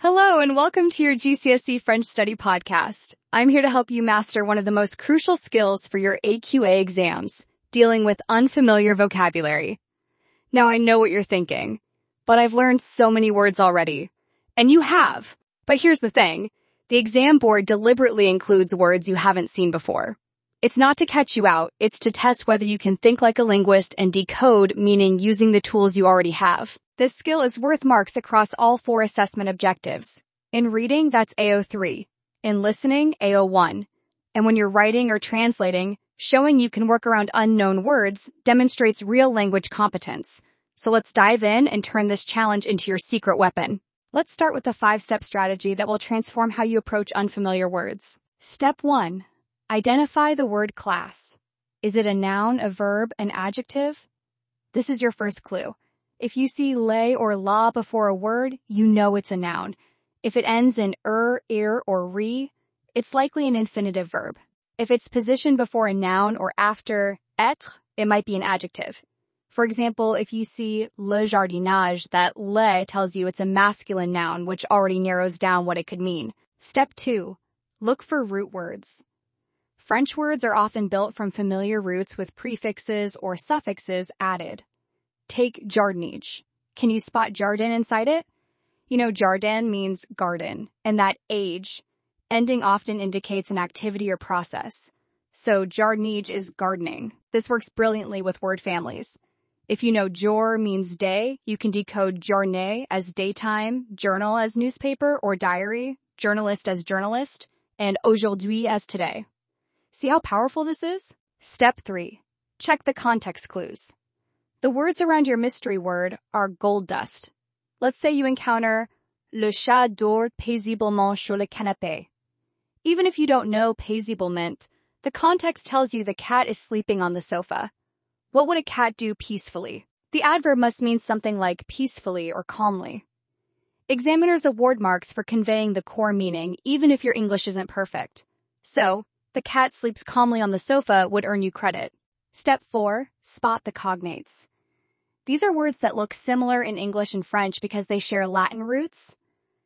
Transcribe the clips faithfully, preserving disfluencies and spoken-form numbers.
Hello and welcome to your G C S E French Study Podcast. I'm here to help you master one of the most crucial skills for your A Q A exams, dealing with unfamiliar vocabulary. Now I know what you're thinking, but I've learned so many words already. And you have. But here's the thing. The exam board deliberately includes words you haven't seen before. It's not to catch you out, it's to test whether you can think like a linguist and decode meaning using the tools you already have. This skill is worth marks across all four assessment objectives. In reading, that's A O three. In listening, A O one. And when you're writing or translating, showing you can work around unknown words demonstrates real language competence. So let's dive in and turn this challenge into your secret weapon. Let's start with a five-step strategy that will transform how you approach unfamiliar words. Step one. Identify the word class. Is it a noun, a verb, an adjective? This is your first clue. If you see le or la before a word, you know it's a noun. If it ends in er, ir, or re, it's likely an infinitive verb. If it's positioned before a noun or after être, it might be an adjective. For example, if you see le jardinage, that le tells you it's a masculine noun, which already narrows down what it could mean. Step two. Look for root words. French words are often built from familiar roots with prefixes or suffixes added. Take jardinage. Can you spot jardin inside it? You know, jardin means garden, and that age ending often indicates an activity or process. So jardinage is gardening. This works brilliantly with word families. If you know jour means day, you can decode journée as daytime, journal as newspaper or diary, journalist as journalist, and aujourd'hui as today. See how powerful this is? Step three. Check the context clues. The words around your mystery word are gold dust. Let's say you encounter le chat dort paisiblement sur le canapé. Even if you don't know paisiblement, the context tells you the cat is sleeping on the sofa. What would a cat do peacefully? The adverb must mean something like peacefully or calmly. Examiners award marks for conveying the core meaning, even if your English isn't perfect. So, the cat sleeps calmly on the sofa would earn you credit. Step four. Spot the cognates. These are words that look similar in English and French because they share Latin roots.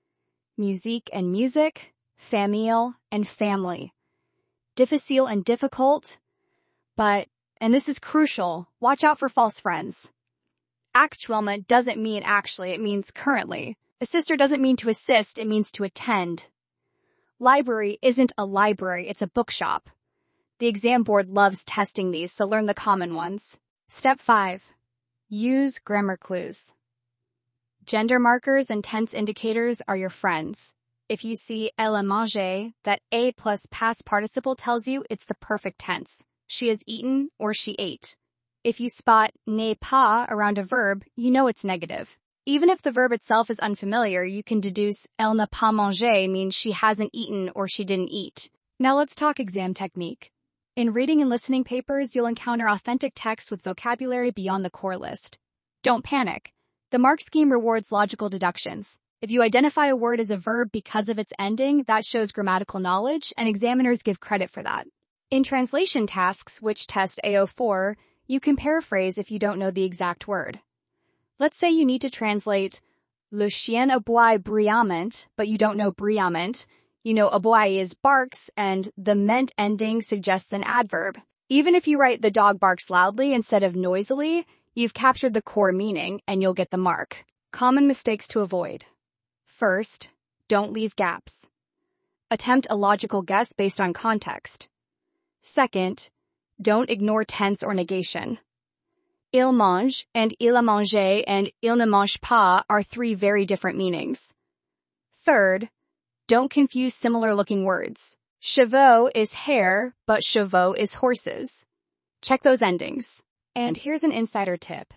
Musique and music, famille and family. Difficile and difficult, but, and this is crucial, watch out for false friends. Actuellement doesn't mean actually, it means currently. Assister doesn't mean to assist, it means to attend. Library isn't a library, it's a bookshop. The exam board loves testing these, so learn the common ones. Step five. Use grammar clues. Gender markers and tense indicators are your friends. If you see elle a mangé, that a plus past participle tells you it's the perfect tense. She has eaten or she ate. If you spot n'est pas around a verb, you know it's negative. Even if the verb itself is unfamiliar, you can deduce elle n'a pas mangé means she hasn't eaten or she didn't eat. Now let's talk exam technique. In reading and listening papers, you'll encounter authentic text with vocabulary beyond the core list. Don't panic. The mark scheme rewards logical deductions. If you identify a word as a verb because of its ending, that shows grammatical knowledge, and examiners give credit for that. In translation tasks, which test A O four, you can paraphrase if you don't know the exact word. Let's say you need to translate le chien aboie bruyamment, but you don't know bruyamment. You know aboie is barks, and the ment ending suggests an adverb. Even if you write the dog barks loudly instead of noisily, you've captured the core meaning, and you'll get the mark. Common mistakes to avoid. First, don't leave gaps. Attempt a logical guess based on context. Second, don't ignore tense or negation. Il mange and il a mangé and il ne mange pas are three very different meanings. Third, don't confuse similar-looking words. Chevaux is hair, but chevaux is horses. Check those endings. And here's an insider tip.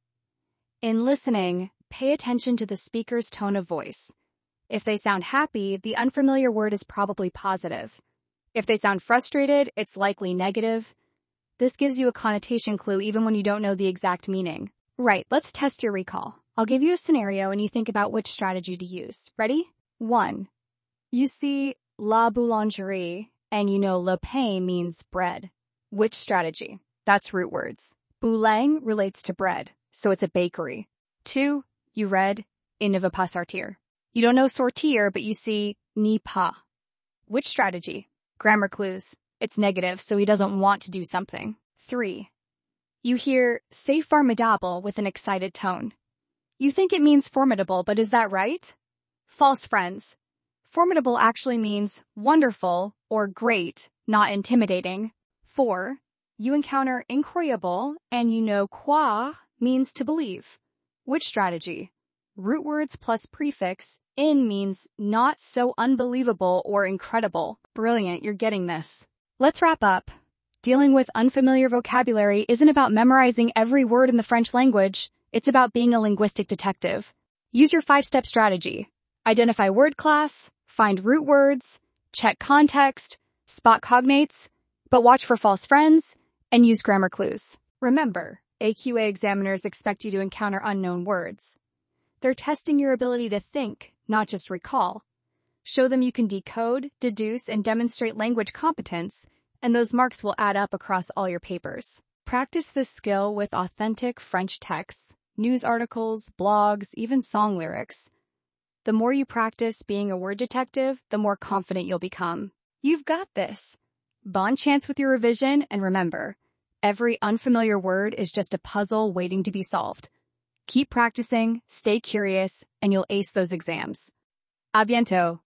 In listening, pay attention to the speaker's tone of voice. If they sound happy, the unfamiliar word is probably positive. If they sound frustrated, it's likely negative. This gives you a connotation clue even when you don't know the exact meaning. Right, let's test your recall. I'll give you a scenario and you think about which strategy to use. Ready? One. You see la boulangerie and you know le pain means bread. Which strategy? That's root words. Boulang relates to bread, so it's a bakery. Two. You read il ne veut pas sortir. You don't know sortir, but you see ni pas. Which strategy? Grammar clues. It's negative, so he doesn't want to do something. Three. You hear c'est formidable with an excited tone. You think it means formidable, but is that right? False, friends. Formidable actually means wonderful or great, not intimidating. Four. You encounter incroyable, and you know quoi means to believe. Which strategy? Root words plus prefix in means not so unbelievable or incredible. Brilliant, you're getting this. Let's wrap up. Dealing with unfamiliar vocabulary isn't about memorizing every word in the French language. It's about being a linguistic detective. Use your five-step strategy. Identify word class, find root words, check context, spot cognates, but watch for false friends, and use grammar clues. Remember, A Q A examiners expect you to encounter unknown words. They're testing your ability to think, not just recall. Show them you can decode, deduce, and demonstrate language competence, and those marks will add up across all your papers. Practice this skill with authentic French texts, news articles, blogs, even song lyrics. The more you practice being a word detective, the more confident you'll become. You've got this. Bon chance with your revision, and remember, every unfamiliar word is just a puzzle waiting to be solved. Keep practicing, stay curious, and you'll ace those exams. À bientôt.